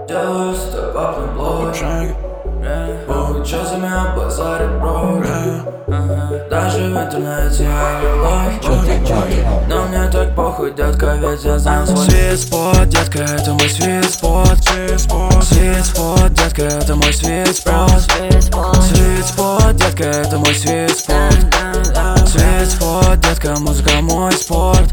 Делаю с тобой блог. Чё за меня базарит, бро? Даже в интернете я не лох. Но мне так похуй, детка, ведь я знаю свой свит-спот. Детка, это мой свит-спот. Свит-спот, детка, это мой свит-спот. Свит-спот, детка, это мой свит-спот. Свит-спот, детка, музыка мой спорт.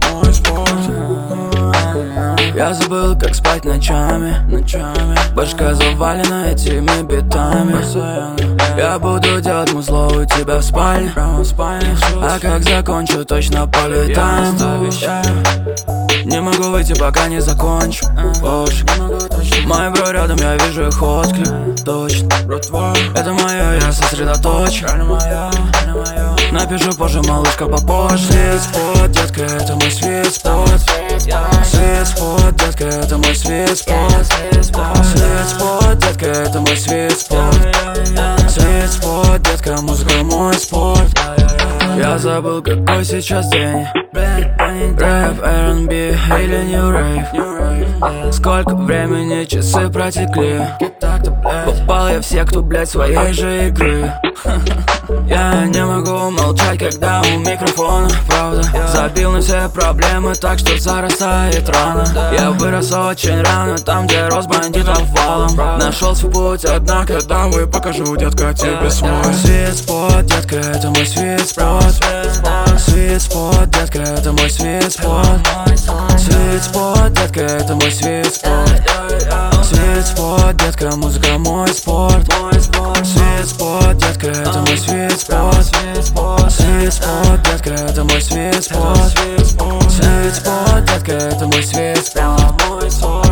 Я забыл, как спать ночами. Башка завалена этими битами. Я буду делать музло у тебя в спальне. А как закончу, точно полетаем. Не могу выйти, пока не закончу. Мой бро рядом, я вижу их отклик. Точно, это мое, я сосредоточен. Напишу позже, малышка, попозже. Свит-спот, детка, это мой свит-спот. Свит-спот, детка, это мой свит-спот. Свит-спот, детка, это мой свит-спот. Свит-спот, детка, музыка мой спорт. Я забыл, какой сейчас день. Рэп, R&B или New Rave. Сколько времени, часы протекли. Попал я в секту, блядь, своей же игры. Я не могу молчать, когда у микрофона, правда. Забил на все проблемы, так что зарастает рано. Я вырос очень рано, там, где рос бандитов валом. Нашел свой путь, однако домой покажу, детка, тебе свой свит-спот, детка, это мой свит-спот. Свит-спот, детка, это мой свит-спот. Свит-спот, детка, это мой свит-спот. Свит-спот, детка, музыка мой спорт. Свит-спот, детка, это мой свит-спот. Свит-спот, детка, это мой свит-спот. Свит-спот, детка, это мой свит-спот.